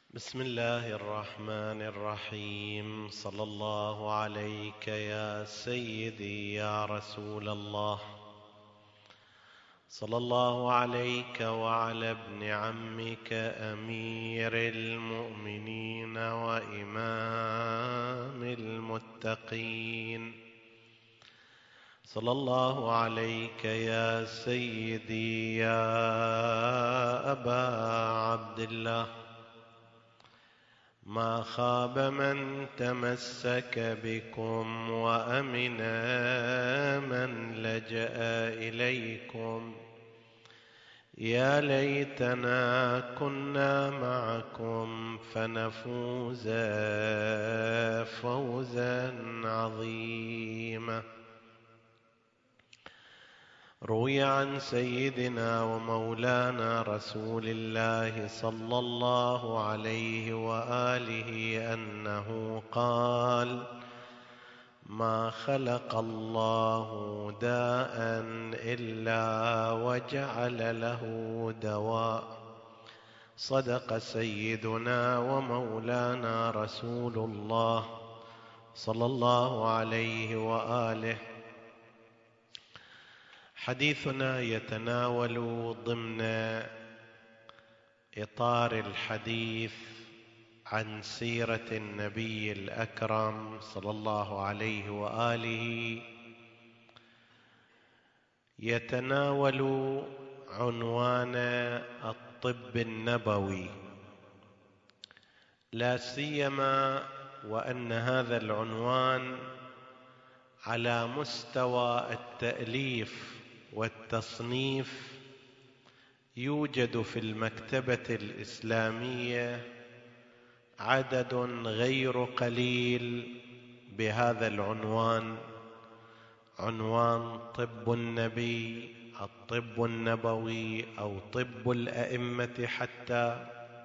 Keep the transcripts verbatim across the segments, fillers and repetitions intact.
بسم الله الرحمن الرحيم. صلى الله عليك يا سيدي يا رسول الله. صلى الله عليك وعلى ابن عمك أمير المؤمنين وإمام المتقين. صلى الله عليك يا سيدي يا أبا عبد الله. ما خاب من تمسك بكم وأمن من لجأ إليكم. يا ليتنا كنا معكم فنفوز فوزا عظيما. روي عن سيدنا ومولانا رسول الله صلى الله عليه وآله أنه قال: ما خلق الله داء إلا وجعل له دواء. صدق سيدنا ومولانا رسول الله صلى الله عليه وآله. حديثنا يتناول ضمن إطار الحديث عن سيرة النبي الأكرم صلى الله عليه وآله، يتناول عنوان الطب النبوي، لا سيما وأن هذا العنوان على مستوى التأليف والتصنيف يوجد في المكتبة الإسلامية عدد غير قليل بهذا العنوان، عنوان طب النبي، الطب النبوي أو طب الأئمة حتى.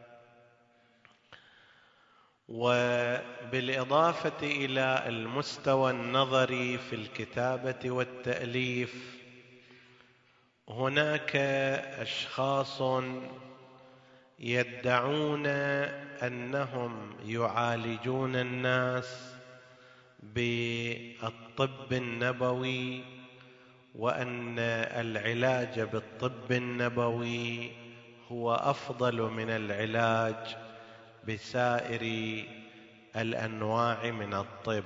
وبالإضافة إلى المستوى النظري في الكتابة والتأليف، هناك أشخاص يدعون أنهم يعالجون الناس بالطب النبوي، وأن العلاج بالطب النبوي هو أفضل من العلاج بسائر الأنواع من الطب.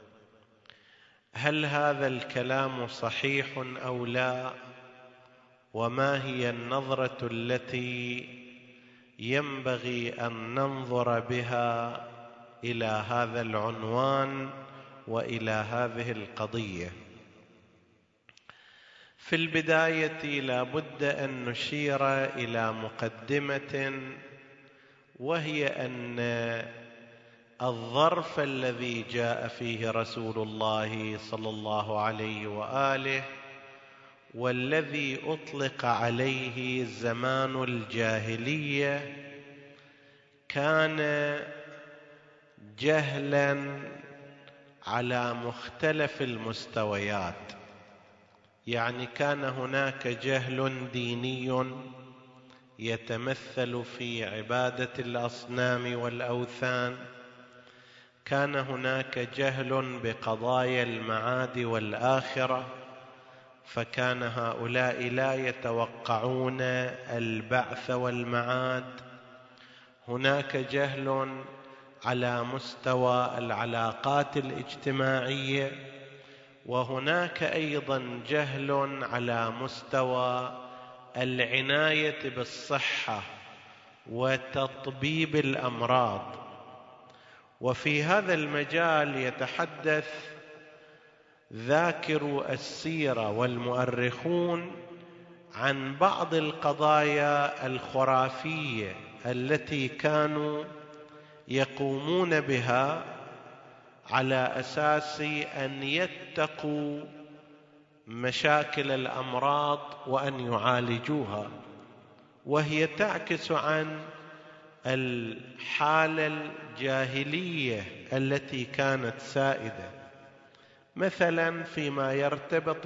هل هذا الكلام صحيح أو لا؟ وما هي النظرة التي ينبغي أن ننظر بها إلى هذا العنوان وإلى هذه القضية؟ في البداية لا بد أن نشير إلى مقدمة، وهي أن الظرف الذي جاء فيه رسول الله صلى الله عليه وآله والذي أطلق عليه زمان الجاهلية كان جهلا على مختلف المستويات. يعني كان هناك جهل ديني يتمثل في عبادة الأصنام والأوثان، كان هناك جهل بقضايا المعاد والآخرة، فكان هؤلاء لا يتوقعون البعث والمعاد. هناك جهل على مستوى العلاقات الاجتماعية، وهناك أيضا جهل على مستوى العناية بالصحة وتطبيب الأمراض. وفي هذا المجال يتحدث ذاكرو السيرة والمؤرخون عن بعض القضايا الخرافية التي كانوا يقومون بها على أساس أن يتقوا مشاكل الأمراض وأن يعالجوها، وهي تعكس عن الحالة الجاهلية التي كانت سائدة. مثلا فيما يرتبط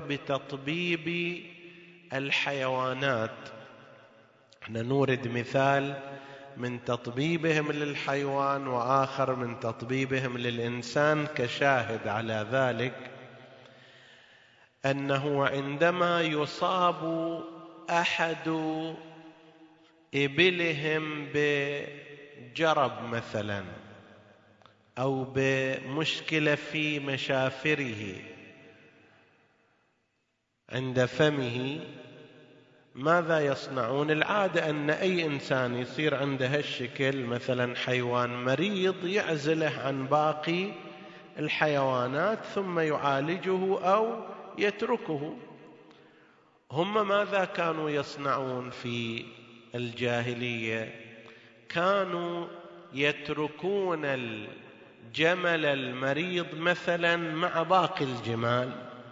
بتطبيب الحيوانات، نورد مثال من تطبيبهم للحيوان وآخر من تطبيبهم للإنسان، كشاهد على ذلك أنه عندما يصاب أحد إبلهم بجرب مثلا أو بمشكلة في مشافره عند فمه، ماذا يصنعون؟ العادة أن أي إنسان يصير عنده هالشكل، مثلا حيوان مريض، يعزله عن باقي الحيوانات ثم يعالجه أو يتركه. هم ماذا كانوا يصنعون في الجاهلية؟ كانوا يتركون الجمل المريض مثلا مع باقي الجمال،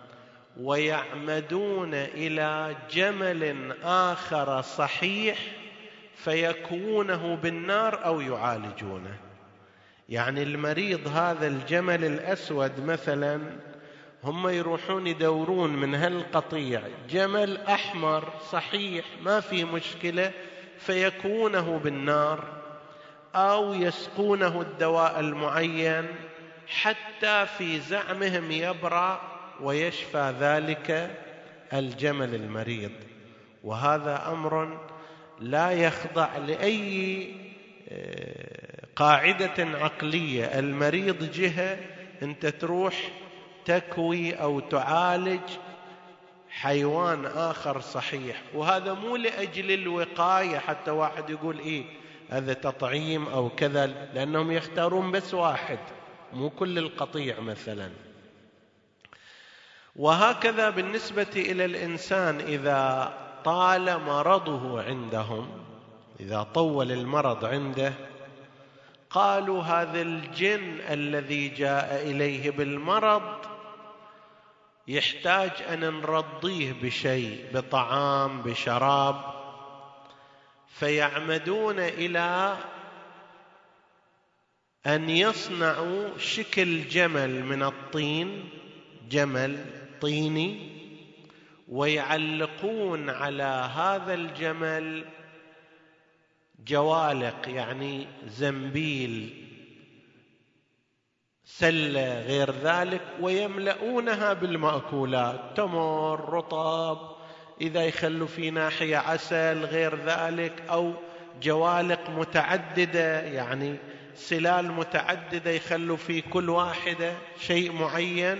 ويعمدون إلى جمل آخر صحيح فيكوونه بالنار أو يعالجونه. يعني المريض هذا الجمل الأسود مثلا، هم يروحون يدورون من هالقطيع جمل أحمر صحيح ما في مشكلة فيكوونه بالنار أو يسقونه الدواء المعين حتى في زعمهم يبرأ ويشفى ذلك الجمل المريض. وهذا أمر لا يخضع لأي قاعدة عقلية. المريض جهة، أنت تروح تكوي أو تعالج حيوان آخر صحيح، وهذا مو لأجل الوقاية حتى واحد يقول إيه هذا تطعيم أو كذا، لأنهم يختارون بس واحد مو كل القطيع مثلا. وهكذا بالنسبة إلى الإنسان إذا طال مرضه عندهم، إذا طول المرض عنده، قالوا هذا الجن الذي جاء إليه بالمرض يحتاج أن نرضيه بشيء، بطعام بشراب، فيعمدون إلى أن يصنعوا شكل جمل من الطين، جمل طيني، ويعلقون على هذا الجمل جوالق، يعني زنبيل، سلة، غير ذلك، ويملؤونها بالمأكولات، تمر، رطب، إذا يخلوا في ناحية عسل، غير ذلك، أو جوالق متعددة، يعني سلال متعددة يخلوا في كل واحدة شيء معين،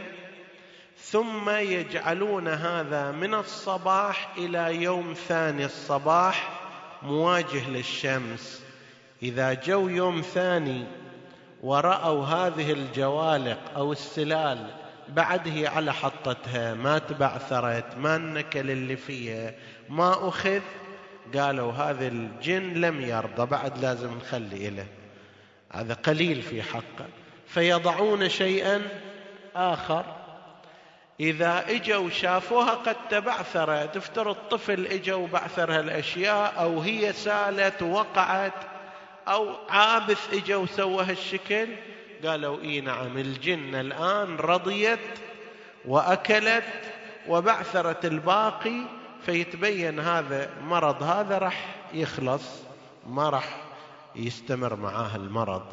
ثم يجعلون هذا من الصباح إلى يوم ثاني الصباح مواجه للشمس. إذا جو يوم ثاني ورأوا هذه الجوالق أو السلال بعد هي على حطتها، ما تبعثرت، ما النكل اللي فيها ما أخذ، قالوا هذا الجن لم يرضى، بعد لازم نخلي إله، هذا قليل في حقه، فيضعون شيئا آخر. إذا إجوا شافوها قد تبعثرت، افترض طفل إجوا وبعثر هالأشياء، أو هي سالت ووقعت، أو عابث إجوا وسوى هالشكل، قالوا إيه نعم الجن الآن رضيت وأكلت وبعثرت الباقي، فيتبين هذا مرض هذا رح يخلص، ما رح يستمر معاه المرض،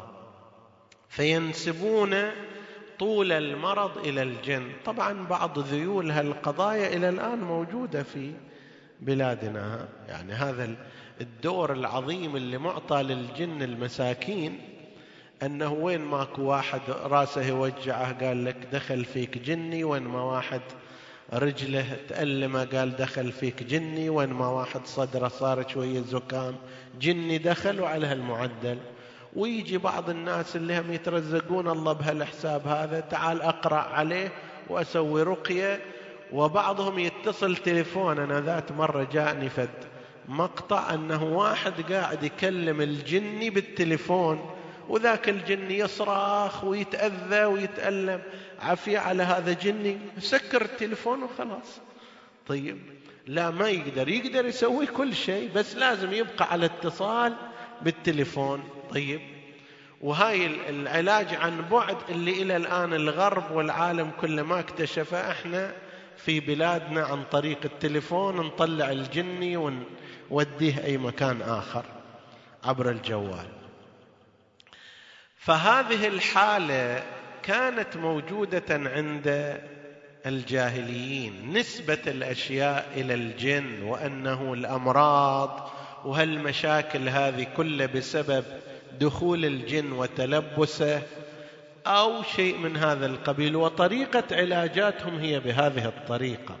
فينسبون طول المرض إلى الجن. طبعا بعض ذيول هالقضايا إلى الآن موجودة في بلادنا، يعني هذا الدور العظيم اللي معطى للجن المساكين، أنه وين ماكو واحد راسه يوجعه قال لك دخل فيك جني، وين ما واحد رجله تألمه قال دخل فيك جني، وين ما واحد صدره صار شوية زكام جني دخل، وعلى هالمعدل. ويجي بعض الناس اللي هم يترزقون الله بهالحساب هذا، تعال أقرأ عليه وأسوي رقية، وبعضهم يتصل تليفون. أنا ذات مرة جاءني فد مقطع أنه واحد قاعد يكلم الجني بالتليفون، وذاك الجني يصرخ ويتأذى ويتألم، عافية على هذا جني، سكر التليفون وخلاص. طيب لا، ما يقدر يقدر يسوي كل شيء، بس لازم يبقى على اتصال بالتليفون. طيب، وهاي العلاج عن بعد اللي إلى الآن الغرب والعالم كله ما اكتشفه، احنا في بلادنا عن طريق التليفون نطلع الجني ونوديه أي مكان آخر. عبر الجوال. فهذه الحالة كانت موجودة عند الجاهليين، نسبة الأشياء إلى الجن، وأنه الأمراض وهالمشاكل هذه كلها بسبب دخول الجن وتلبسه أو شيء من هذا القبيل، وطريقة علاجاتهم هي بهذه الطريقة.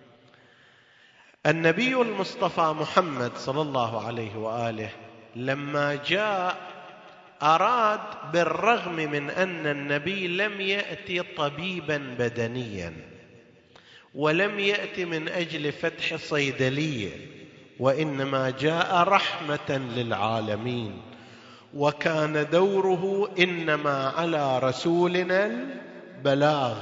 النبي المصطفى محمد صلى الله عليه وآله لما جاء أراد، بالرغم من أن النبي لم يأتي طبيبا بدنيا ولم يأتي من أجل فتح صيدلية، وإنما جاء رحمة للعالمين، وكان دوره إنما على رسولنا البلاغ،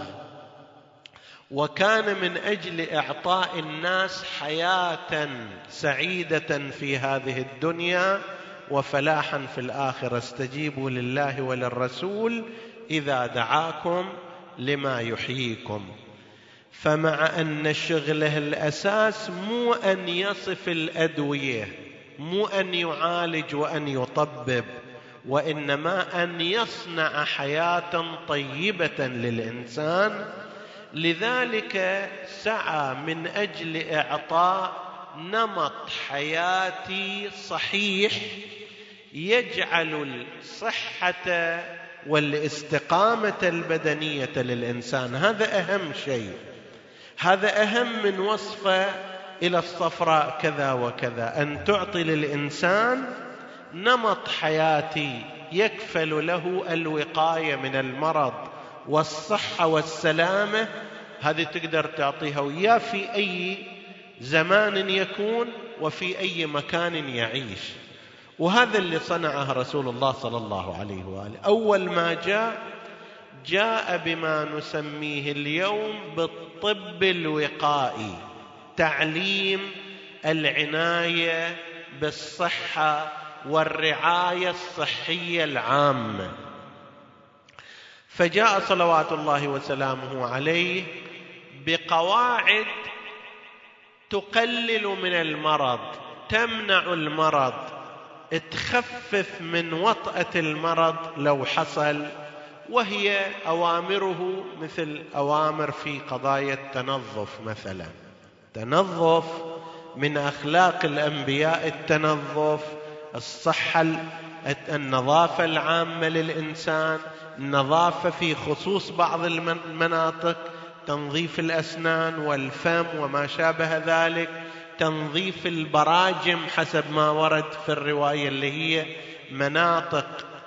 وكان من أجل إعطاء الناس حياة سعيدة في هذه الدنيا وفلاحا في الآخرة. استجيبوا لله وللرسول إذا دعاكم لما يحييكم. فمع أن شغله الأساس مو أن يصف الأدوية، مو أن يعالج وأن يطبب، وإنما أن يصنع حياة طيبة للإنسان. لذلك سعى من أجل إعطاء نمط حياتي صحيح يجعل الصحة والاستقامة البدنية للإنسان. هذا أهم شيء، هذا أهم من وصفه إلى الصفراء كذا وكذا، أن تعطي للإنسان نمط حياتي يكفل له الوقاية من المرض والصحة والسلامة. هذه تقدر تعطيها وياه في أي زمان يكون وفي أي مكان يعيش. وهذا اللي صنعه رسول الله صلى الله عليه وآله. أول ما جاء جاء بما نسميه اليوم بالطب الوقائي، تعليم العناية بالصحة والرعاية الصحية العامة. فجاء صلوات الله وسلامه عليه بقواعد تقلل من المرض، تمنع المرض، تخفف من وطأة المرض لو حصل، وهي أوامره مثل أوامر في قضايا التنظف مثلا. تنظف من أخلاق الأنبياء، التنظف، الصحة، النظافة العامة للإنسان، النظافة في خصوص بعض المناطق، تنظيف الأسنان والفم وما شابه ذلك، تنظيف البراجم حسب ما ورد في الرواية اللي هي مناطق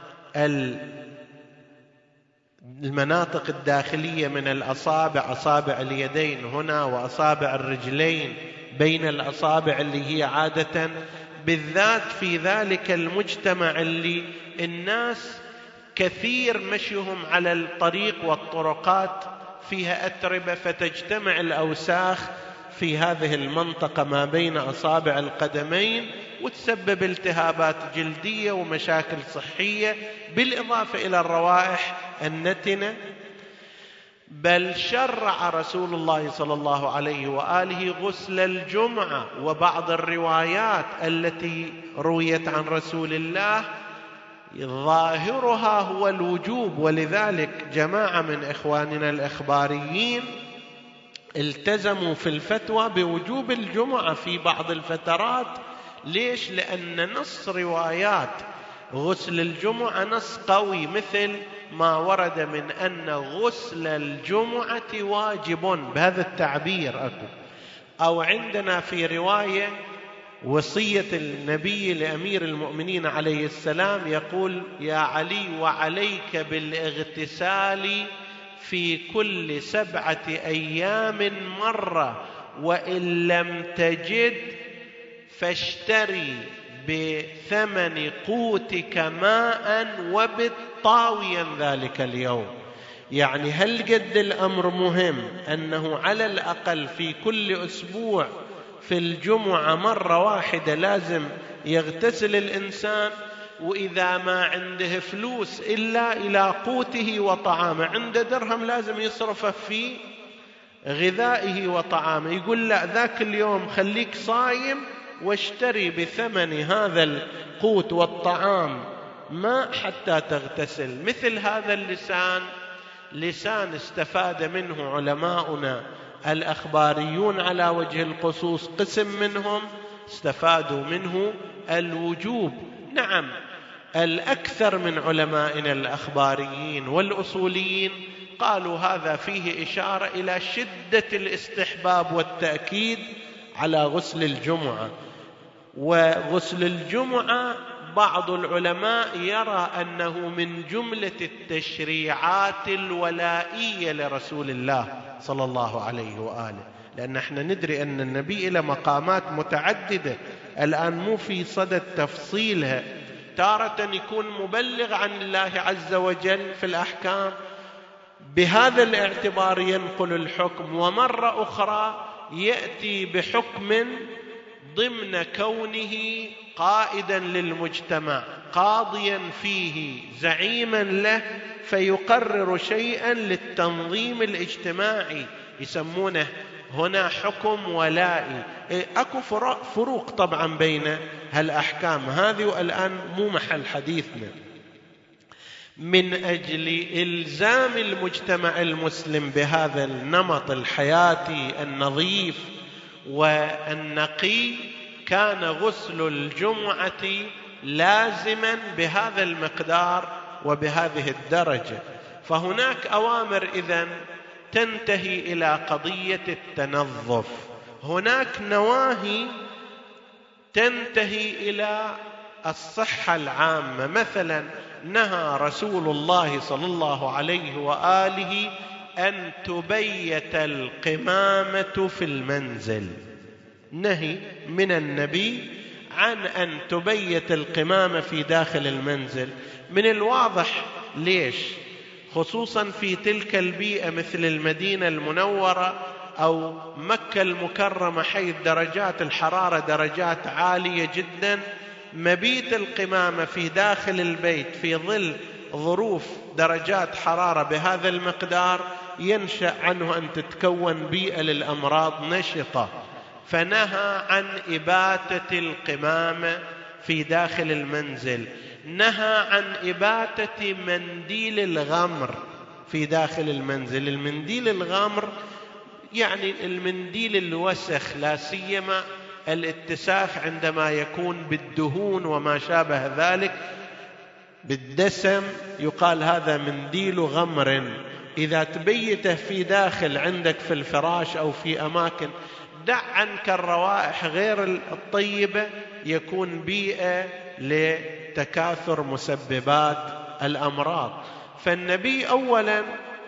المناطق الداخلية من الأصابع، أصابع اليدين هنا وأصابع الرجلين بين الأصابع، اللي هي عادة بالذات في ذلك المجتمع اللي الناس كثير مشيهم على الطريق والطرقات فيها أتربة، فتجتمع الأوساخ في هذه المنطقة ما بين أصابع القدمين وتسبب التهابات جلدية ومشاكل صحية، بالإضافة إلى الروائح النتنة. بل شرع رسول الله صلى الله عليه وآله غسل الجمعة، وبعض الروايات التي رويت عن رسول الله ظاهرها هو الوجوب، ولذلك جماعة من إخواننا الإخباريين التزموا في الفتوى بوجوب الجمعة في بعض الفترات. ليش؟ لأن نص روايات غسل الجمعة نص قوي، مثل ما ورد من أن غسل الجمعة واجب، بهذا التعبير أكو. أو عندنا في رواية وصية النبي لأمير المؤمنين عليه السلام يقول: يا علي وعليك بالاغتسال في كل سبعة أيام مرة، وإن لم تجد فاشتري بثمن قوتك ماء وبت طاويا ذلك اليوم. يعني هل قد الأمر مهم أنه على الأقل في كل أسبوع في الجمعة مرة واحدة لازم يغتسل الإنسان، وإذا ما عنده فلوس إلا إلى قوته وطعامه، عنده درهم لازم يصرفه في غذائه وطعامه، يقول لا ذاك اليوم خليك صايم واشتري بثمن هذا القوت والطعام ماء حتى تغتسل. مثل هذا اللسان لسان استفاد منه علماؤنا الأخباريون على وجه الخصوص، قسم منهم استفادوا منه الوجوب. نعم، الأكثر من علمائنا الأخباريين والأصوليين قالوا هذا فيه إشارة إلى شدة الاستحباب والتأكيد على غسل الجمعة. وغسل الجمعة بعض العلماء يرى أنه من جملة التشريعات الولائية لرسول الله صلى الله عليه وآله، لأن احنا ندري أن النبي له مقامات متعددة الآن مو في صدد تفصيلها. تارة يكون مبلغ عن الله عز وجل في الأحكام، بهذا الاعتبار ينقل الحكم، ومرة أخرى يأتي بحكم ضمن كونه قائدا للمجتمع، قاضيا فيه، زعيما له، فيقرر شيئا للتنظيم الاجتماعي، يسمونه هنا حكم ولائي. أكو فروق طبعا بين هالأحكام هذه، والآن مو محل حديثنا. من أجل إلزام المجتمع المسلم بهذا النمط الحياتي النظيف والنقي كان غسل الجمعة لازما بهذا المقدار وبهذه الدرجة. فهناك أوامر إذن تنتهي إلى قضية التنظف، هناك نواهي تنتهي إلى الصحة العامة. مثلا نهى رسول الله صلى الله عليه وآله أن تبيت القمامة في المنزل، نهي من النبي عن أن تبيت القمامة في داخل المنزل. من الواضح ليش؟ خصوصا في تلك البيئة مثل المدينة المنورة أو مكة المكرمة، حيث درجات الحرارة درجات عالية جدا، مبيت القمامة في داخل البيت في ظل ظروف درجات حرارة بهذا المقدار ينشأ عنه أن تتكون بيئة للأمراض نشطة. فنهى عن إباتة القمامة في داخل المنزل، نهى عن إباتة منديل الغمر في داخل المنزل. المنديل الغمر يعني المنديل الوسخ، لا سيما الاتساخ عندما يكون بالدهون وما شابه ذلك، بالدسم، يقال هذا منديل غمر. إذا تبيته في داخل عندك في الفراش أو في أماكن، دع عنك الروائح غير الطيبة، يكون بيئة لتكاثر مسببات الأمراض. فالنبي أولا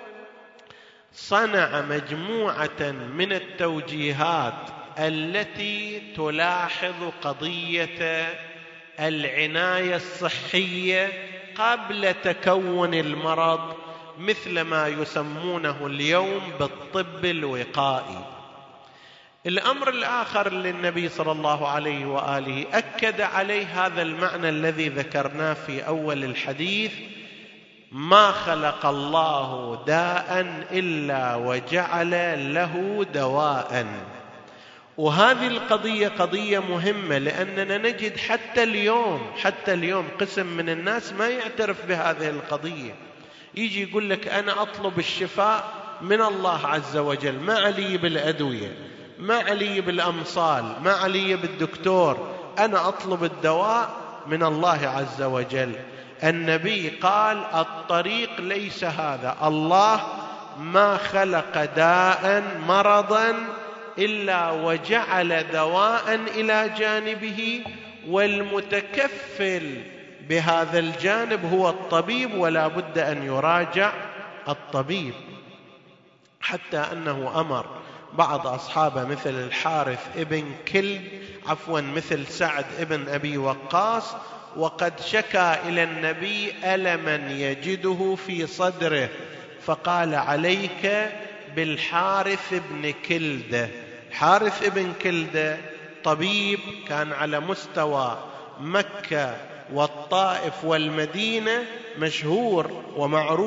صنع مجموعة من التوجيهات التي تلاحظ قضية العناية الصحية قبل تكون المرض، مثل ما يسمونه اليوم بالطب الوقائي. الأمر الآخر للنبي صلى الله عليه وآله أكد عليه هذا المعنى الذي ذكرناه في أول الحديث: ما خلق الله داء إلا وجعل له دواء. وهذه القضية قضية مهمة، لأننا نجد حتى اليوم حتى اليوم قسم من الناس ما يعترف بهذه القضية، يجي يقول لك أنا أطلب الشفاء من الله عز وجل، ما علي بالأدوية، ما علي بالأمصال، ما علي بالدكتور، أنا أطلب الدواء من الله عز وجل. النبي قال الطريق ليس هذا، الله ما خلق داء مرضا إلا وجعل دواء إلى جانبه، والمتكفل بهذا الجانب هو الطبيب، ولا بد أن يراجع الطبيب. حتى أنه أمر بعض أصحابه مثل الحارث ابن كلب عفوا مثل سعد ابن أبي وقاص، وقد شكى إلى النبي ألما يجده في صدره، فقال عليك بالحارث ابن كلدة. حارث ابن كلدة طبيب كان على مستوى مكة والطائف والمدينة، مشهور ومعروف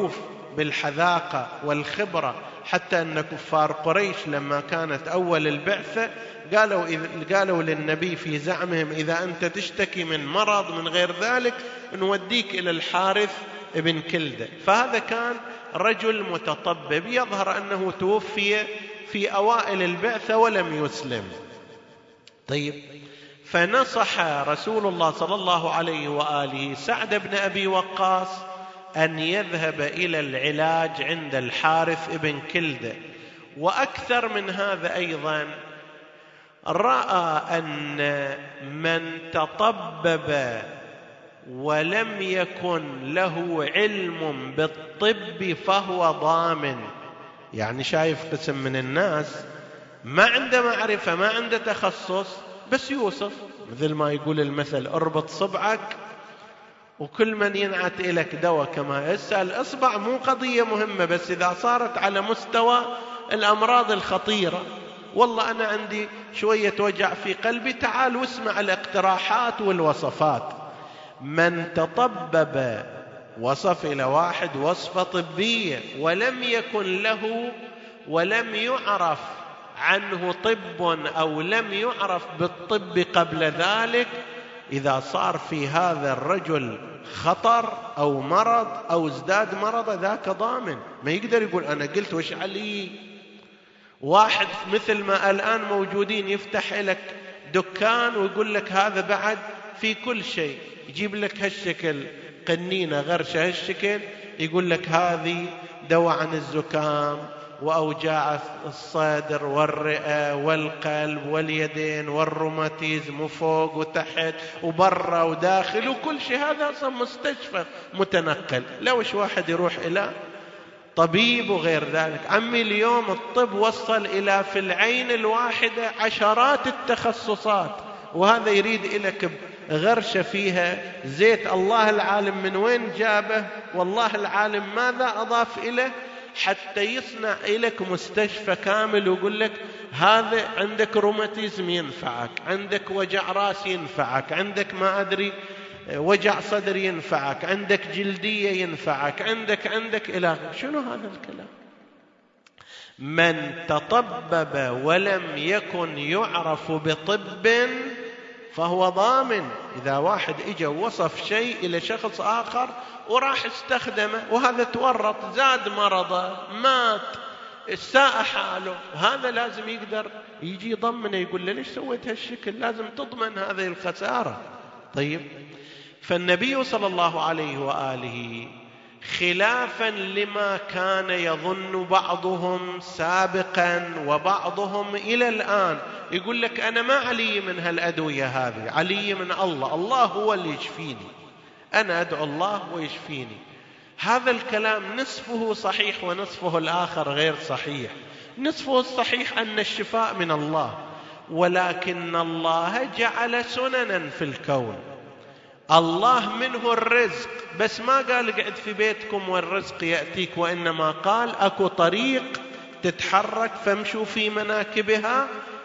بالحذاقة والخبرة، حتى أن كفار قريش لما كانت أول البعثة قالوا, قالوا للنبي في زعمهم: إذا أنت تشتكي من مرض من غير ذلك نوديك إلى الحارث ابن كلدة. فهذا كان رجل متطبب، يظهر أنه توفي في أوائل البعثة ولم يسلم. طيب، فنصح رسول الله صلى الله عليه وآله سعد بن أبي وقاص أن يذهب إلى العلاج عند الحارث ابن كلدة. وأكثر من هذا أيضا، رأى أن من تطبب ولم يكن له علم بالطب فهو ضامن. يعني شايف قسم من الناس ما عنده معرفة، ما عنده تخصص، بس يوصف، مثل ما يقول المثل: اربط صبعك وكل من ينعت إليك دواء. كما هسه الإصبع مو قضية مهمة، بس إذا صارت على مستوى الأمراض الخطيرة، والله أنا عندي شوية وجع في قلبي، تعال واسمع الاقتراحات والوصفات. من تطبب وصف إلى واحد وصفة طبية ولم يكن له ولم يعرف عنه طب أو لم يعرف بالطب قبل ذلك، إذا صار في هذا الرجل خطر أو مرض أو ازداد مرض، ذاك ضامن، ما يقدر يقول أنا قلت وش علي. واحد مثل ما الآن موجودين يفتح لك دكان ويقول لك هذا بعد في كل شيء، يجيب لك هالشكل قنينة غرشة هالشكل، يقول لك هذه دواء عن الزكام وأوجاع الصدر والرئة والقلب واليدين والروماتيزم وفوق وتحت وبرا وداخل وكل شيء. هذا أصلا مستشفى متنقل. لوش واحد يروح إلى طبيب وغير ذلك؟ عمي اليوم الطب وصل إلى في العين الواحدة عشرات التخصصات، وهذا يريد إليك غرشة فيها زيت، الله العالم من وين جابه، والله العالم ماذا أضاف إليه حتى يصنع إليك مستشفى كامل ويقول لك هذا عندك روماتيزم ينفعك، عندك وجع راس ينفعك، عندك ما أدري وجع صدر ينفعك، عندك جلدية ينفعك، عندك عندك إلى. شنو هذا الكلام؟ من تطبب ولم يكن يعرف بطب فهو ضامن. إذا واحد إجا ووصف شيء إلى شخص آخر وراح استخدمه وهذا تورط، زاد مرضه، مات، ساء حاله، هذا لازم يقدر يجي يضمنه، يقول له ليش سويت هالشكل، لازم تضمن هذه الخسارة. طيب، فالنبي صلى الله عليه وآله خلافا لما كان يظن بعضهم سابقا وبعضهم إلى الآن، يقول لك أنا ما علي من هالأدوية هذه، علي من الله، الله هو اللي يشفيني، أنا أدعو الله ويشفيني. هذا الكلام نصفه صحيح ونصفه الآخر غير صحيح. نصفه الصحيح أن الشفاء من الله، ولكن الله جعل سننا في الكون، الله منه الرزق، بس ما قال اقعد في بيتكم والرزق يأتيك، وإنما قال أكو طريق تتحرك فامشوا في مناكبها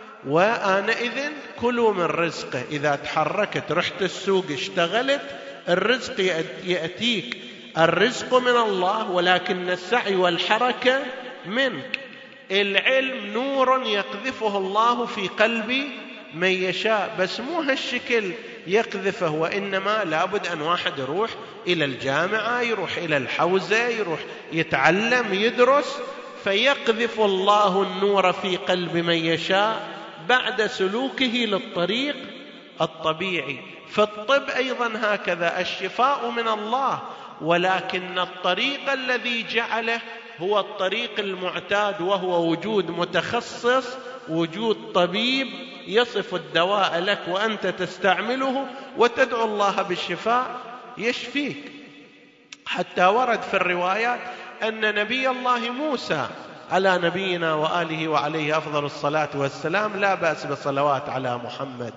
وآنئذ كلوا من رزقه. إذا تحركت، رحت السوق، اشتغلت، الرزق يأتيك. الرزق من الله، ولكن السعي والحركة منك. العلم نور يقذفه الله في قلب من يشاء، بس مو هالشكل يقذفه، وإنما لابد أن واحد يروح إلى الجامعة، يروح إلى الحوزة، يروح يتعلم، يدرس، فيقذف الله النور في قلب من يشاء بعد سلوكه للطريق الطبيعي. فالطب أيضا هكذا، الشفاء من الله، ولكن الطريق الذي جعله هو الطريق المعتاد، وهو وجود متخصص، وجود طبيب يصف الدواء لك وأنت تستعمله وتدعو الله بالشفاء يشفيك. حتى ورد في الروايات أن نبي الله موسى على نبينا وآله وعليه أفضل الصلاة والسلام، لا بأس بصلوات على محمد،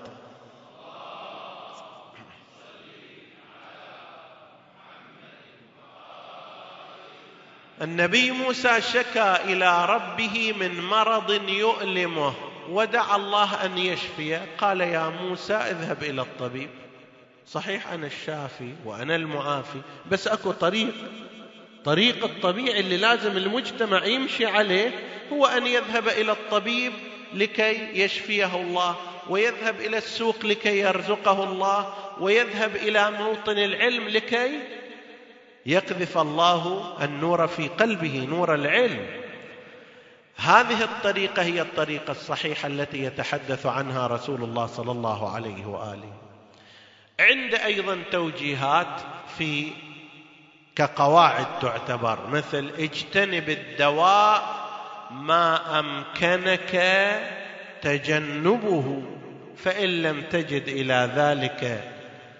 النبي موسى شكى إلى ربه من مرض يؤلمه ودعا الله أن يشفيه. قال يا موسى اذهب إلى الطبيب، صحيح أنا الشافي وأنا المعافي، بس أكو طريق الطريق الطبيعي اللي لازم المجتمع يمشي عليه هو أن يذهب إلى الطبيب لكي يشفيه الله، ويذهب إلى السوق لكي يرزقه الله، ويذهب إلى موطن العلم لكي يقذف الله النور في قلبه، نور العلم. هذه الطريقة هي الطريقة الصحيحة التي يتحدث عنها رسول الله صلى الله عليه وآله. عند أيضا توجيهات في كقواعد تعتبر، مثل اجتنب الدواء ما أمكنك تجنبه، فإن لم تجد إلى ذلك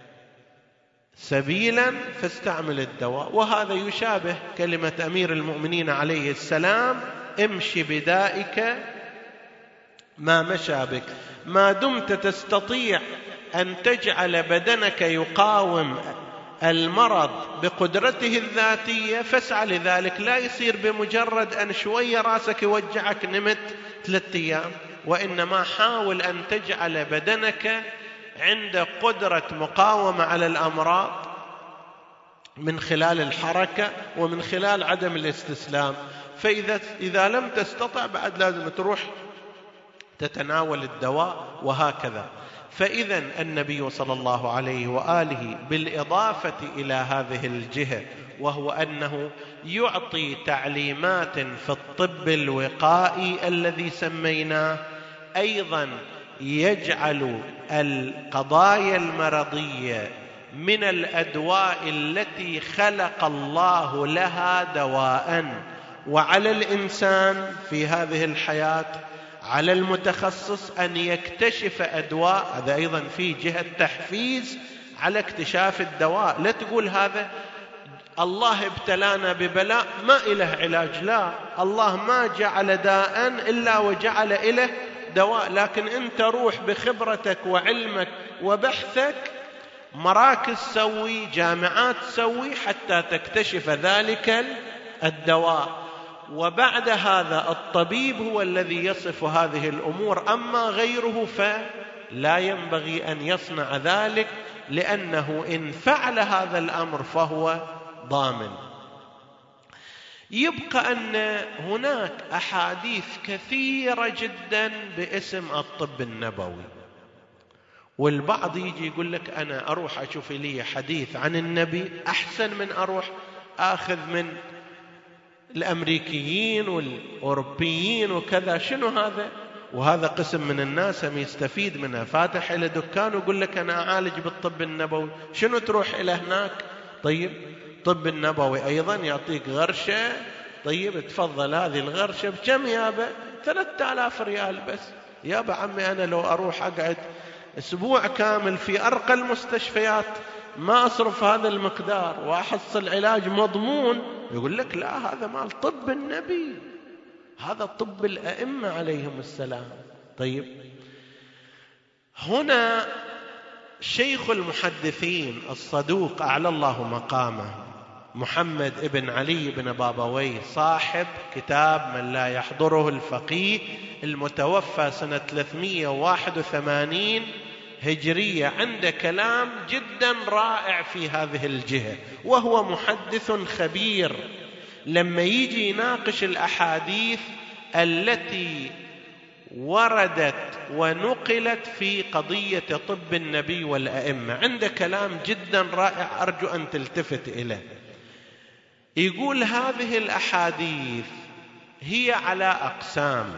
سبيلا فاستعمل الدواء. وهذا يشابه كلمة أمير المؤمنين عليه السلام: امشي بدائك ما مشى بك. ما دمت تستطيع أن تجعل بدنك يقاوم المرض بقدرته الذاتية فاسعى لذلك. لا يصير بمجرد أن شوية راسك يوجعك نمت ثلاثة أيام، وإنما حاول أن تجعل بدنك عند قدرة مقاومة على الأمراض من خلال الحركة ومن خلال عدم الاستسلام. فإذا إذا لم تستطع بعد لازم تروح تتناول الدواء، وهكذا. فإذا النبي صلى الله عليه وآله بالإضافة إلى هذه الجهة، وهو أنه يعطي تعليمات في الطب الوقائي الذي سميناه، أيضا يجعل القضايا المرضية من الأدواء التي خلق الله لها دواء. وعلى الإنسان في هذه الحياة، على المتخصص أن يكتشف أدواء. هذا أيضا في جهة تحفيز على اكتشاف الدواء. لا تقول هذا الله ابتلانا ببلاء ما إله علاج، لا، الله ما جعل داء إلا وجعل إله دواء. لكن أنت روح بخبرتك وعلمك وبحثك، مراكز سوي، جامعات سوي، حتى تكتشف ذلك الدواء. وبعد هذا الطبيب هو الذي يصف هذه الأمور، أما غيره فلا ينبغي أن يصنع ذلك، لأنه إن فعل هذا الأمر فهو ضامن. يبقى أن هناك أحاديث كثيرة جدا باسم الطب النبوي، والبعض يجي يقول لك أنا أروح أشوف لي حديث عن النبي أحسن من أروح آخذ من الأمريكيين والأوروبيين وكذا. شنو هذا؟ وهذا قسم من الناس هم يستفيد منها، فاتح إلى دكان ويقول لك أنا أعالج بالطب النبوي. شنو تروح إلى هناك؟ طيب الطب النبوي أيضا يعطيك غرشة، طيب تفضل هذه الغرشة بكم يابا؟ ثلاثة آلاف ريال بس. يابا عمي أنا لو أروح أقعد أسبوع كامل في أرقى المستشفيات ما أصرف هذا المقدار وأحصل علاج مضمون. يقول لك لا، هذا مال طب النبي، هذا طب الأئمة عليهم السلام. طيب هنا شيخ المحدثين الصدوق أعلى الله مقامه محمد ابن علي بن بابويه، صاحب كتاب من لا يحضره الفقيه، المتوفى سنة ثلاثمائة وواحد وثمانين هجرية، عنده كلام جدا رائع في هذه الجهة، وهو محدث خبير. لما يجي يناقش الأحاديث التي وردت ونقلت في قضية طب النبي والأئمة، عنده كلام جدا رائع أرجو أن تلتفت إليه. يقول هذه الأحاديث هي على أقسام.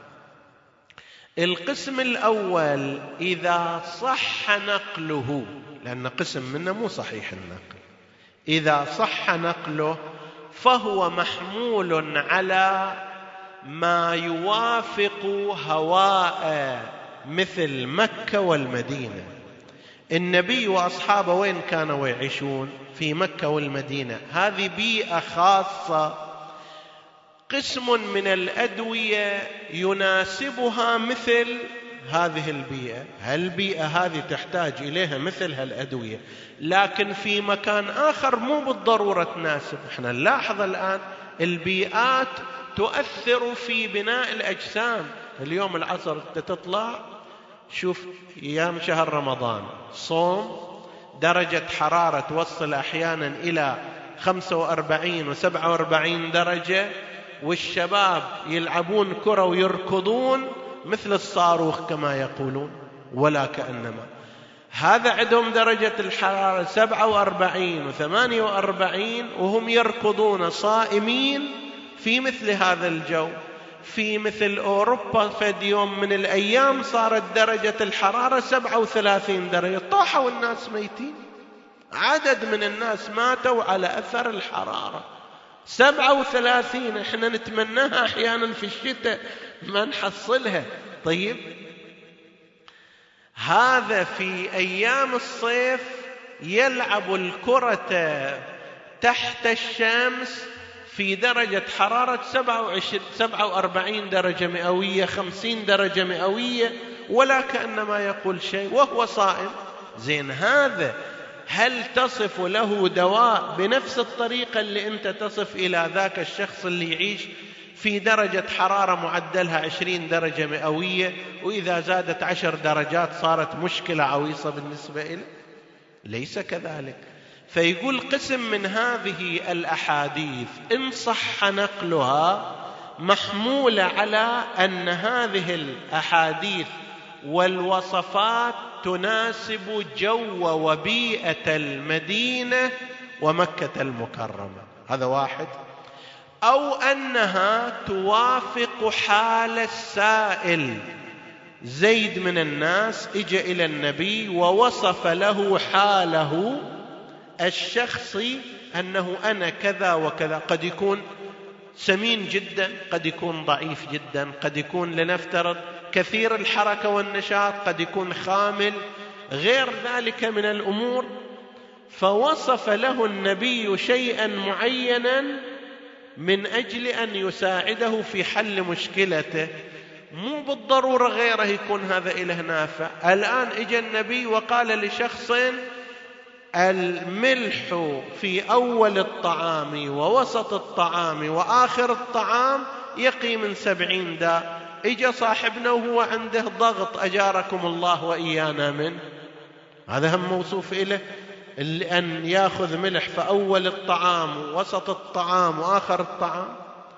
القسم الأول إذا صح نقله، لأن قسم منه مو صحيح النقل، إذا صح نقله فهو محمول على ما يوافق هواء مثل مكة والمدينة. النبي وأصحابه وين كانوا يعيشون؟ في مكة والمدينة، هذه بيئة خاصة. قسم من الأدوية يناسبها مثل هذه البيئة، هالبيئة هذه تحتاج إليها مثل هالأدوية، لكن في مكان آخر مو بالضرورة تناسب. احنا نلاحظ الآن البيئات تؤثر في بناء الأجسام. اليوم العصر تطلع شوف أيام شهر رمضان صوم، درجة حرارة توصل أحيانا إلى خمسة وأربعين وسبعة وأربعين درجة، والشباب يلعبون كرة ويركضون مثل الصاروخ كما يقولون، ولا كأنما. هذا عندهم درجة الحرارة سبعة وأربعين وثمانية وأربعين وهم يركضون صائمين في مثل هذا الجو. في مثل أوروبا فد يوم من الأيام صارت درجة الحرارة سبعة وثلاثين درجة، طاحوا الناس ميتين، عدد من الناس ماتوا على أثر الحرارة سبعة وثلاثين. احنا نتمناها أحيانا في الشتاء ما نحصلها. طيب هذا في أيام الصيف يلعب الكرة تحت الشمس في درجة حرارة سبعة وأربعين درجة مئوية، خمسين درجة مئوية، ولا كأنما يقول شيء وهو صائم. زين، هذا هل تصف له دواء بنفس الطريقة اللي أنت تصف إلى ذاك الشخص اللي يعيش في درجة حرارة معدلها عشرين درجة مئوية، وإذا زادت عشر درجات صارت مشكلة عويصة بالنسبة إليه؟ ليس كذلك. فيقول قسم من هذه الأحاديث إن صح نقلها محمولة على أن هذه الأحاديث والوصفات تناسب جو وبيئة المدينة ومكة المكرمة، هذا واحد. أو أنها توافق حال السائل. زيد من الناس اجى إلى النبي ووصف له حاله الشخصي أنه أنا كذا وكذا، قد يكون سمين جدا، قد يكون ضعيف جدا، قد يكون لنفترض كثير الحركة والنشاط، قد يكون خامل، غير ذلك من الأمور. فوصف له النبي شيئا معينا من أجل أن يساعده في حل مشكلته، مو بالضرورة غيره يكون هذا إله نافع. الآن اجى النبي وقال لشخص الملح في أول الطعام ووسط الطعام وآخر الطعام يقي من سبعين داء. اجى صاحبنا وهو عنده ضغط أجاركم الله وإيانا منه، هذا هم موصوف إله أن يأخذ ملح في أول الطعام ووسط الطعام وآخر الطعام.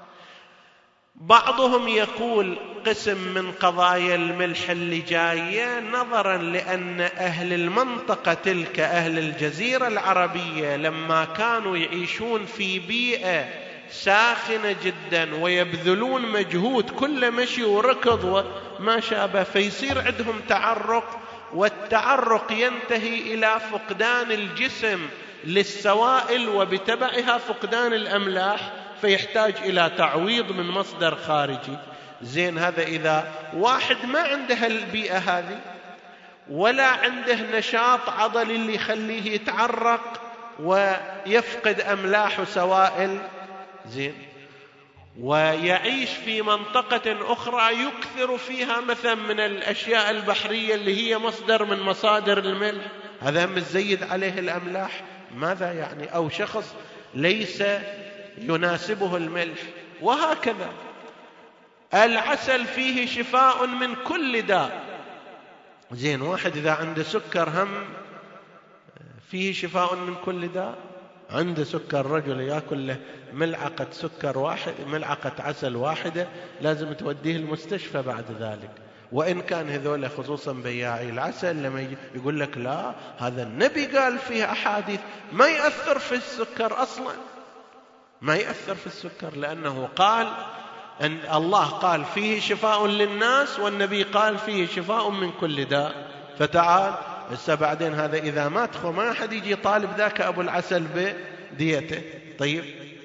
بعضهم يقول قسم من قضايا الملح اللي جاية نظرا لأن أهل المنطقة تلك، أهل الجزيرة العربية، لما كانوا يعيشون في بيئة ساخنة جدا ويبذلون مجهود كل مشي وركض وما شابه، فيصير عندهم تعرق، والتعرق ينتهي إلى فقدان الجسم للسوائل وبتبعها فقدان الأملاح، فيحتاج إلى تعويض من مصدر خارجي. زين، هذا إذا واحد ما عنده البيئة هذه ولا عنده نشاط عضلي اللي يخليه يتعرق ويفقد أملاح وسوائل، زين، ويعيش في منطقة أخرى يكثر فيها مثلا من الأشياء البحرية اللي هي مصدر من مصادر الملح، هذا مزيد عليه الأملاح، ماذا يعني؟ أو شخص ليس يناسبه الملح، وهكذا. العسل فيه شفاء من كل داء. زين، واحد إذا عنده سكر هم فيه شفاء من كل داء. عنده سكر، رجل يأكل له ملعقة سكر واحد، ملعقة عسل واحدة، لازم توديه المستشفى بعد ذلك. وإن كان هذول خصوصا بياعي العسل لما يجي يقول لك لا هذا النبي قال فيه أحاديث ما يأثر في السكر أصلا، ما يأثر في السكر، لأنه قال أن الله قال فيه شفاء للناس، والنبي قال فيه شفاء من كل داء. فتعال هسه بعدين هذا إذا مات خو ما أحد يجي طالب ذاك أبو العسل بديته. طيب،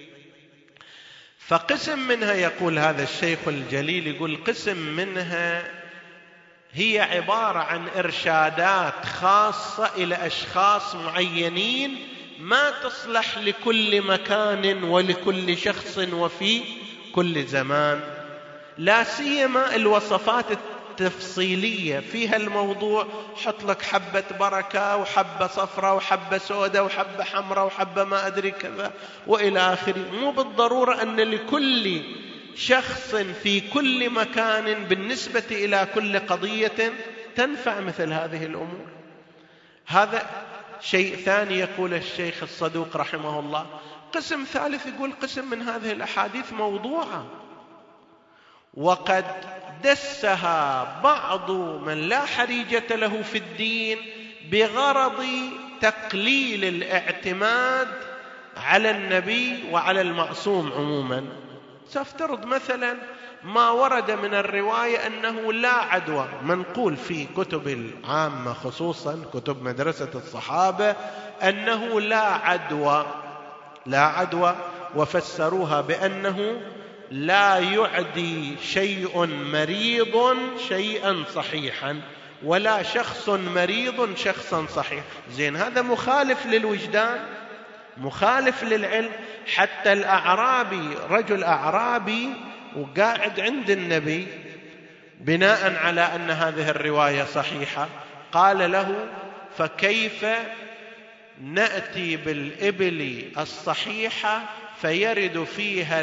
فقسم منها يقول هذا الشيخ الجليل، يقول قسم منها هي عبارة عن إرشادات خاصة إلى أشخاص معينين ما تصلح لكل مكان ولكل شخص وفي كل زمان، لا سيما الوصفات التفصيلية فيها الموضوع، حط لك حبة بركة وحبة صفرة وحبة سودة وحبة حمرة وحبة ما أدري كذا وإلى آخره. مو بالضرورة أن لكل شخص في كل مكان بالنسبة إلى كل قضية تنفع مثل هذه الأمور. هذا شيء ثاني. يقول الشيخ الصدوق رحمه الله قسم ثالث يقول قسم من هذه الأحاديث موضوعة، وقد دسها بعض من لا حريجة له في الدين بغرض تقليل الاعتماد على النبي وعلى المعصوم عموما. سأفترض مثلا ما ورد من الرواية أنه لا عدوى، منقول في كتب العامة خصوصا كتب مدرسة الصحابة أنه لا عدوى، لا عدوى، وفسروها بأنه لا يعدي شيء مريض شيئا صحيحا، ولا شخص مريض شخصا صحيح. زين، هذا مخالف للوجدان، مخالف للعلم. حتى الأعرابي، رجل أعرابي وقاعد عند النبي بناء على أن هذه الرواية صحيحة، قال له: فكيف نأتي بالإبل الصحيحة فيرد فيها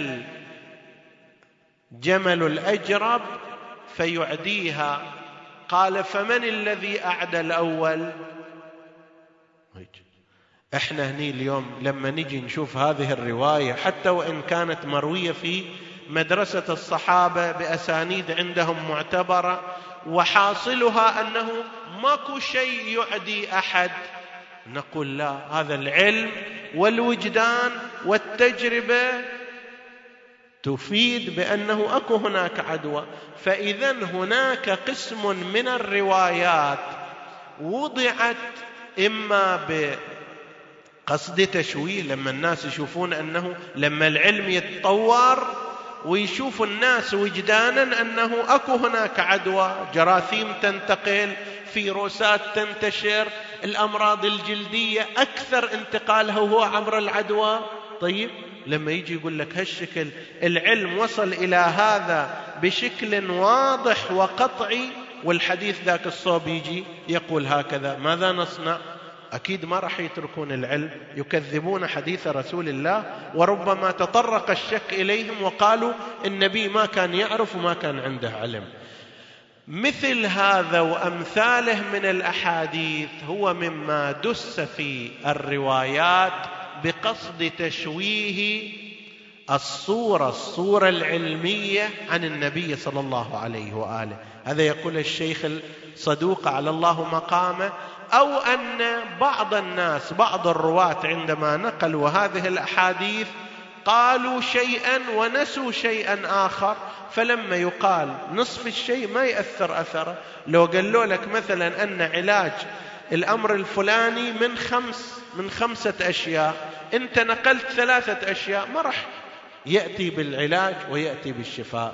الجمل الأجرب فيعديها؟ قال: فمن الذي أعدى الأول؟ احنا هني اليوم لما نجي نشوف هذه الرواية حتى وإن كانت مروية في مدرسة الصحابة بأسانيد عندهم معتبرة، وحاصلها أنه ماكو شيء يعدي أحد، نقول لا، هذا العلم والوجدان والتجربة تفيد بأنه أكو هناك عدوى. فإذا هناك قسم من الروايات وضعت إما بقصد تشويه، لما الناس يشوفون أنه لما العلم يتطور ويشوف الناس وجدانا أنه أكو هناك عدوى، جراثيم تنتقل، فيروسات تنتشر، الأمراض الجلدية أكثر انتقالها هو عبر العدوى. طيب، لما يجي يقول لك هالشكل العلم وصل إلى هذا بشكل واضح وقطعي، والحديث ذاك الصوب يجي يقول هكذا، ماذا نصنع؟ أكيد ما راح يتركون العلم، يكذبون حديث رسول الله، وربما تطرق الشك إليهم وقالوا النبي ما كان يعرف وما كان عنده علم. مثل هذا وأمثاله من الأحاديث هو مما دس في الروايات بقصد تشويه الصورة الصورة العلمية عن النبي صلى الله عليه وآله. هذا يقول الشيخ الصدوق على الله مقامه. أو أن بعض الناس، بعض الرواة عندما نقلوا هذه الأحاديث قالوا شيئا ونسوا شيئا آخر، فلما يقال نصف الشيء ما يأثر أثره. لو قالوا لك مثلا أن علاج الأمر الفلاني من خمس من خمسة أشياء، أنت نقلت ثلاثة أشياء، ما رح يأتي بالعلاج ويأتي بالشفاء.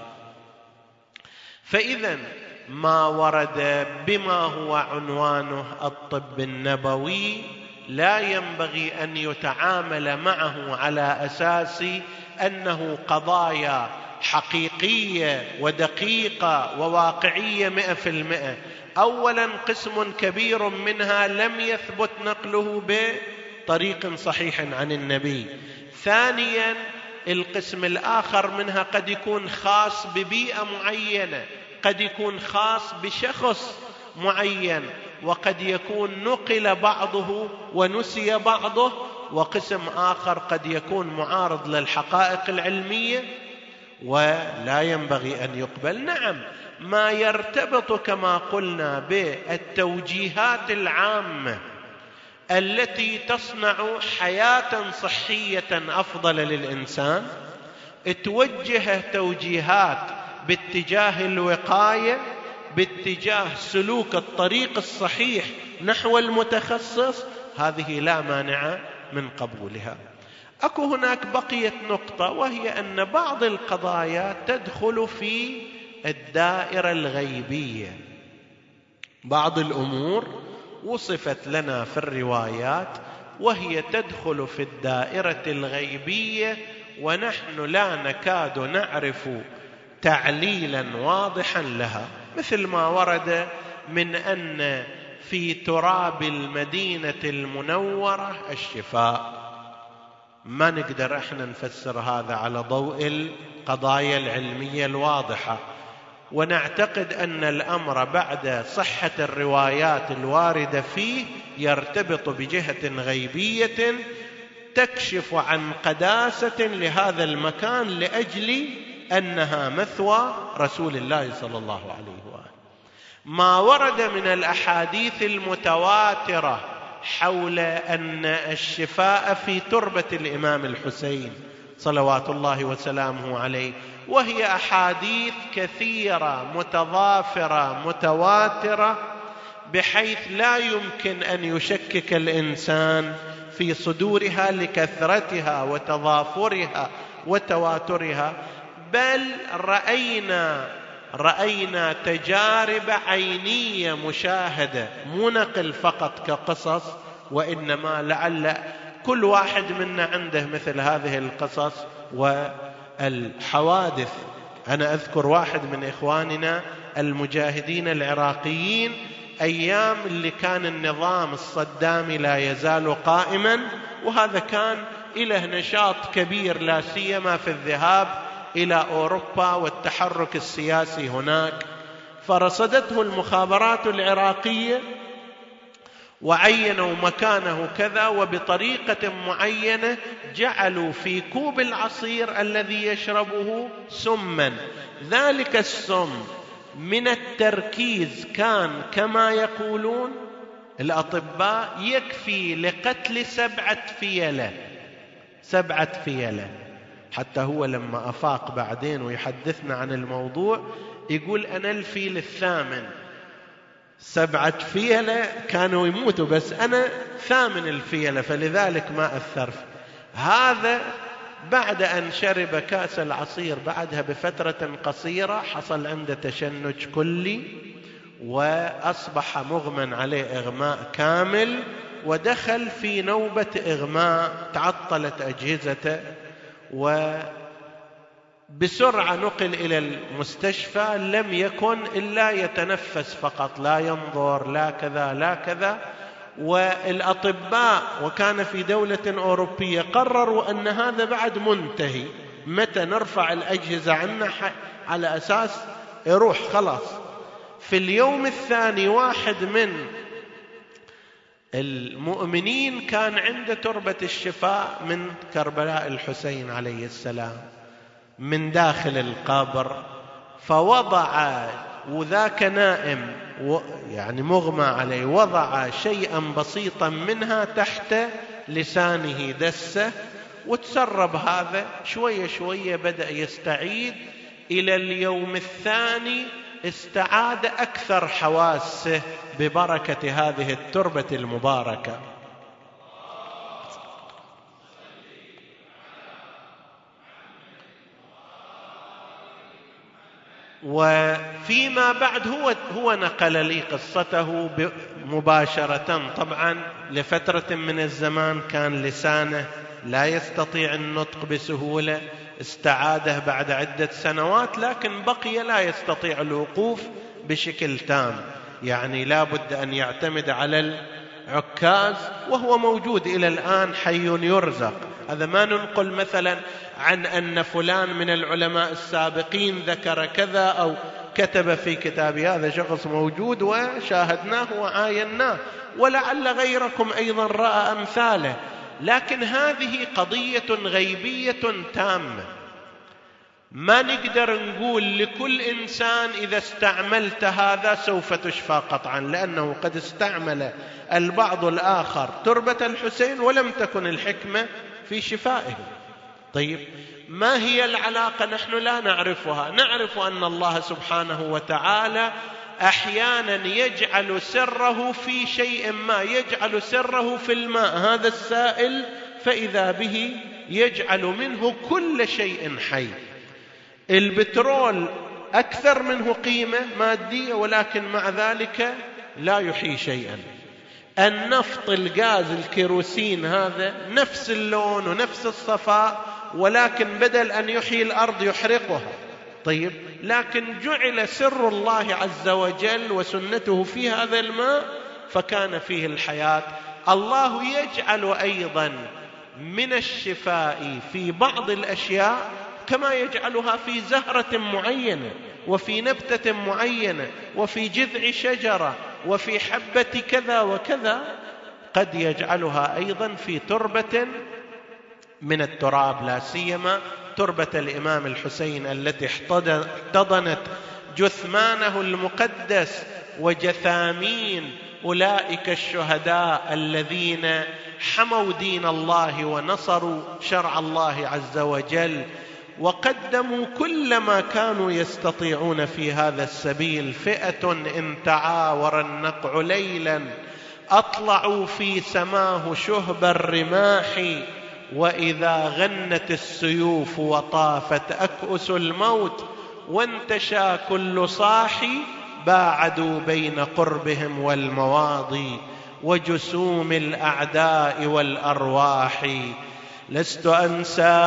فإذا ما ورد بما هو عنوانه الطب النبوي لا ينبغي أن يتعامل معه على أساس أنه قضايا حقيقية ودقيقة وواقعية مئة في المئة. أولا، قسم كبير منها لم يثبت نقله بطريق صحيح عن النبي. ثانيا، القسم الآخر منها قد يكون خاص ببيئة معينة، قد يكون خاص بشخص معين، وقد يكون نقل بعضه ونسي بعضه. وقسم آخر قد يكون معارض للحقائق العلمية ولا ينبغي أن يقبل. نعم، ما يرتبط كما قلنا بالتوجيهات العامة التي تصنع حياة صحية أفضل للإنسان، توجه توجيهات باتجاه الوقاية، باتجاه سلوك الطريق الصحيح نحو المتخصص، هذه لا مانع من قبولها. أكو هناك بقية نقطة، وهي أن بعض القضايا تدخل في الدائرة الغيبية. بعض الأمور وصفت لنا في الروايات وهي تدخل في الدائرة الغيبية، ونحن لا نكاد نعرف تعليلا واضحا لها، مثل ما ورد من أن في تراب المدينة المنورة الشفاء. ما نقدر احنا نفسر هذا على ضوء القضايا العلمية الواضحة، ونعتقد أن الأمر بعد صحة الروايات الواردة فيه يرتبط بجهة غيبية تكشف عن قداسة لهذا المكان لأجل أنها مثوى رسول الله صلى الله عليه وآله. ما ورد من الأحاديث المتواترة حول أن الشفاء في تربة الإمام الحسين صلوات الله وسلامه عليه، وهي أحاديث كثيرة متضافرة متواترة بحيث لا يمكن أن يشكك الإنسان في صدورها لكثرتها وتضافرها وتواترها، بل رأينا رأينا تجارب عينية مشاهدة، مو نقل فقط كقصص، وإنما لعل كل واحد منا عنده مثل هذه القصص والحوادث. أنا أذكر واحد من إخواننا المجاهدين العراقيين أيام اللي كان النظام الصدامي لا يزال قائما، وهذا كان له نشاط كبير لا سيما في الذهاب إلى أوروبا والتحرك السياسي هناك، فرصدته المخابرات العراقية وعينوا مكانه كذا، وبطريقة معينة جعلوا في كوب العصير الذي يشربه سما. ذلك السم من التركيز كان كما يقولون الأطباء يكفي لقتل سبعة فيلة سبعة فيلة. حتى هو لما أفاق بعدين ويحدثنا عن الموضوع يقول أنا الفيل الثامن، سبعة فيلة كانوا يموتوا بس أنا ثامن الفيلة، فلذلك ما أثر. هذا بعد أن شرب كأس العصير بعدها بفترة قصيرة حصل عنده تشنج كلي وأصبح مغمى عليه إغماء كامل، ودخل في نوبة إغماء، تعطلت أجهزته، وبسرعة نقل إلى المستشفى. لم يكن إلا يتنفس فقط، لا ينظر لا كذا لا كذا. والأطباء وكان في دولة أوروبية قرروا أن هذا بعد منتهي، متى نرفع الأجهزة عنه على أساس يروح خلاص. في اليوم الثاني واحد من المؤمنين كان عنده تربة الشفاء من كربلاء الحسين عليه السلام من داخل القبر، فوضع، وذاك نائم يعني مغمى عليه، وضع شيئا بسيطا منها تحت لسانه دسه، وتسرب هذا شوية شوية بدأ يستعيد. إلى اليوم الثاني استعاد أكثر حواسه ببركة هذه التربة المباركة. وفيما بعد هو هو نقل لي قصته مباشرة. طبعا لفترة من الزمان كان لسانه لا يستطيع النطق بسهولة، استعاده بعد عدة سنوات، لكن بقي لا يستطيع الوقوف بشكل تام، يعني لا بد أن يعتمد على العكاز، وهو موجود إلى الآن حي يرزق. هذا ما ننقل مثلا عن أن فلان من العلماء السابقين ذكر كذا أو كتب في كتاب، هذا شخص موجود وشاهدناه وعايناه، ولعل غيركم أيضا رأى أمثاله. لكن هذه قضية غيبية تامة، ما نقدر نقول لكل إنسان إذا استعملت هذا سوف تشفى قطعا، لأنه قد استعمل البعض الآخر تربة الحسين ولم تكن الحكمة في شفائه. طيب ما هي العلاقة؟ نحن لا نعرفها. نعرف أن الله سبحانه وتعالى أحيانا يجعل سره في شيء ما، يجعل سره في الماء هذا السائل، فإذا به يجعل منه كل شيء حي. البترول أكثر منه قيمة مادية، ولكن مع ذلك لا يحيي شيئا. النفط، الغاز، الكيروسين، هذا نفس اللون ونفس الصفاء، ولكن بدل أن يحيي الأرض يحرقها. طيب لكن جعل سر الله عز وجل وسنته في هذا الماء فكان فيه الحياة. الله يجعل أيضا من الشفاء في بعض الأشياء كما يجعلها في زهرة معينة، وفي نبتة معينة، وفي جذع شجرة، وفي حبة كذا وكذا، قد يجعلها أيضا في تربة من التراب، لا سيما تربة الإمام الحسين التي احتضنت جثمانه المقدس وجثامين أولئك الشهداء الذين حموا دين الله ونصروا شرع الله عز وجل، وقدموا كل ما كانوا يستطيعون في هذا السبيل. فئة إن تعاور النقع ليلا أطلعوا في سماه شهب الرماح، وإذا غنت السيوف وطافت أكؤس الموت وانتشى كل صاحي، باعدوا بين قربهم والمواضي وجسوم الأعداء والأرواح. لست أنسى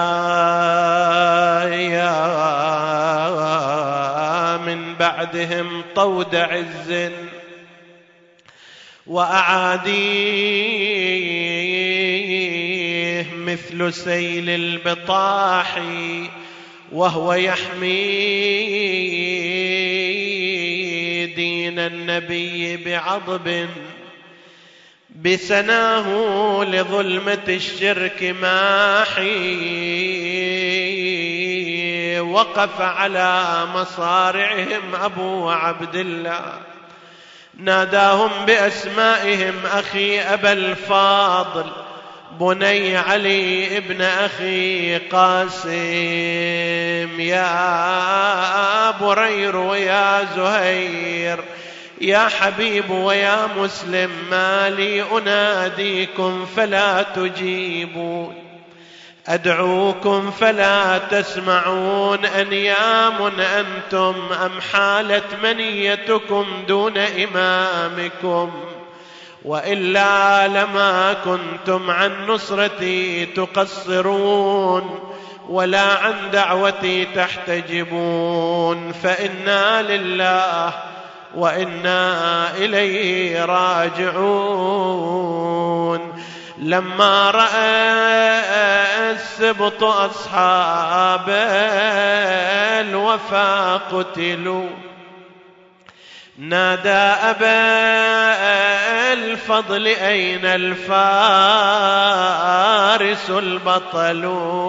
من بعدهم طود عز وأعاديه مثل سيل البطاح، وهو يحمي دين النبي بعضب بسناه لظلمة الشرك ماحي. وقف على مصارعهم أبو عبد الله ناداهم بأسمائهم: أخي أبا الفاضل، بني علي ابن أخي قاسم، يا برير ويا زهير، يا حبيب ويا مسلم، ما لي أناديكم فلا تجيبون، أدعوكم فلا تسمعون، أنيام أنتم أم حالت منيتكم دون إمامكم؟ وإلا لما كنتم عن نصرتي تقصرون ولا عن دعوتي تحتجبون، فإنا لله وإنا إليه راجعون. لما رأى السبط أصحاب الوفا قتلوا، نادى أبا الفضل أين الفارس البطل،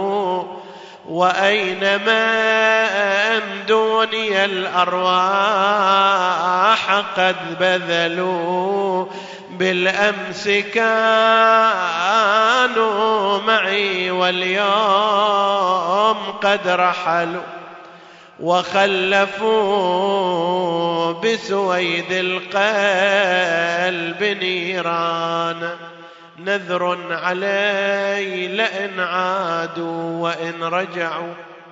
وأين من دوني الأرواح قد بذلوا، بالأمس كانوا معي واليوم قد رحلوا، وخلفوا بسويد القلب نيران، نذر علي لئن عادوا وإن رجعوا.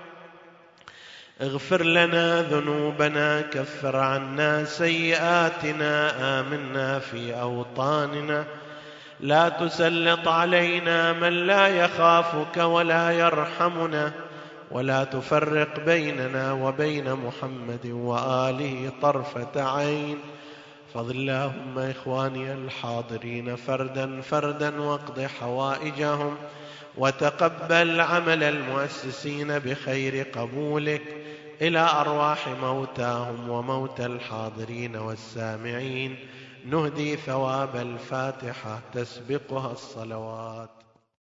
اغفر لنا ذنوبنا، كفر عنا سيئاتنا، آمنا في أوطاننا، لا تسلط علينا من لا يخافك ولا يرحمنا، ولا تفرق بيننا وبين محمد وآله طرفة عين. فضل اللهم إخواني الحاضرين فردا فردا، واقض حوائجهم، وتقبل عمل المؤسسين بخير قبولك، إلى أرواح موتاهم وموتى الحاضرين والسامعين نهدي ثواب الفاتحة تسبقها الصلوات.